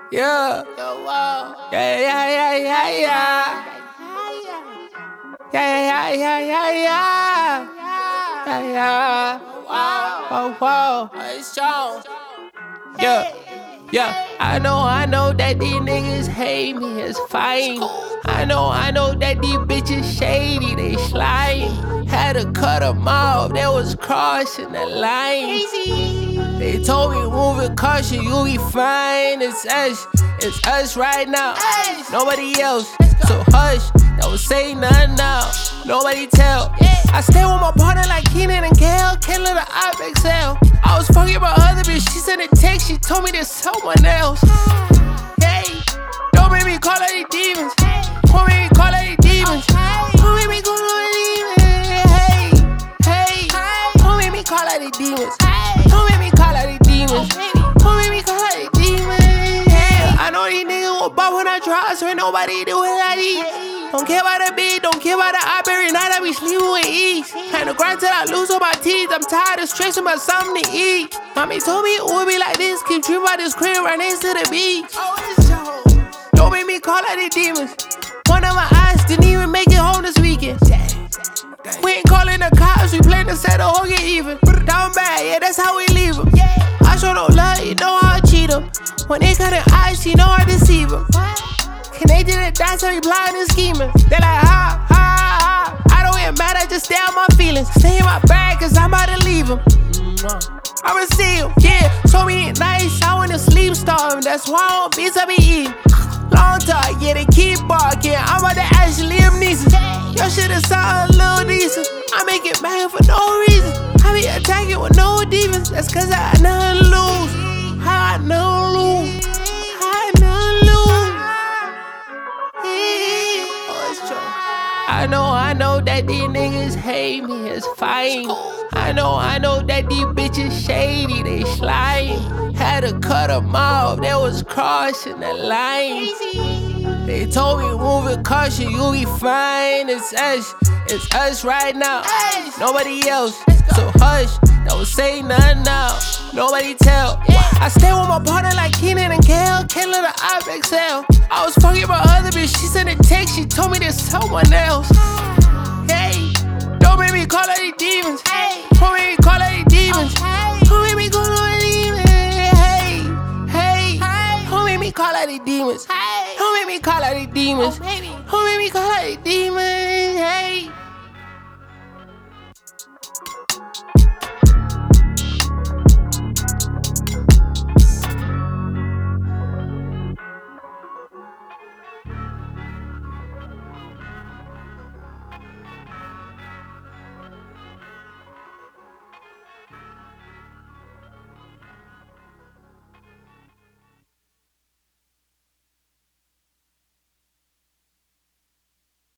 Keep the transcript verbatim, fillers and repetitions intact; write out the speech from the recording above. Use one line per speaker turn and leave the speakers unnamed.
Yeah. Yeah, yeah, yeah, yeah, yeah. Yeah, yeah, yeah, yeah, yeah. Yeah, yeah. Whoa, whoa. Yeah. Yeah, I know, I know that these niggas hate me, it's fine. I know, I know that these bitches shady, they slime. Had to cut them off, they was crossing the line. They told me move with caution, you'll be fine. It's us, it's us right now, nobody else. So hush, don't say nothing now, nobody tell. I stay with my partner like Keenan and Gale, can't let the op excel. I was fucking my other bitch, she sent a text, she told me to someone else. Hey, don't make me call her these demons. Don't make me call her these demons. Don't make me call her these demons. Hey, hey, don't make me call her these demons. Don't make me call her these demons. Don't make me call her these demons. Hey, I know these niggas will bop when I try, so ain't nobody do it like these. Don't care about the beat, don't care about the op. Every night I be sleeping with ease. Had to grind till I lose all my teeth. I'm tired of stressing about something to eat. Mommy told me it would be like this. Keep dreaming about this crib right next to the beach. Don't make me call out these demons. One of my eyes didn't even make it home this weekend. We ain't calling the cops, we plan to settle or get even. Down bad, yeah, that's how we leave them. I show no love, you know how I cheat them. When they cut the eyes, you know I deceive them. Connected to that, so we plotting and scheming. They like, ha, ha, ha. I don't get mad, I just stay on my feelings. Stay in my bag, cause I'm about to leave them. I'ma see him, yeah. Told me it nice, I wanna sleep storm. That's why I don't beats I be eating. Long talk, yeah, they keep barking. I'm about to ask Liam Neeson. Your shit is sound a little decent. I make it mad for no reason. I be attacking with no defense. That's cause I got nothing to lose. I got nothing to lose. I got nothing to lose. I know, I know that these niggas hate me, it's fine. I know, I know that these bitches shady, they slime. Had to cut them off, they was crossing the line. They told me move with caution, you'll be fine. It's us, it's us right now, nobody else. So hush, don't say nothing now, nobody tell. I stay with my partner like Keenan and Gale, can't let the op excel. I was fucking my other bitch, she sent a text, she told me to someone else. Hey, don't make me call her these demons. Don't make me call her these demons. Don't make me call her these demons. Hey, hey, don't make me call her these demons. Don't make me call her these demons. Don't make me call her these demons. Hey.